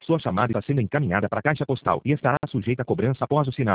Sua chamada está sendo encaminhada para a caixa postal e estará sujeita a cobrança após o sinal.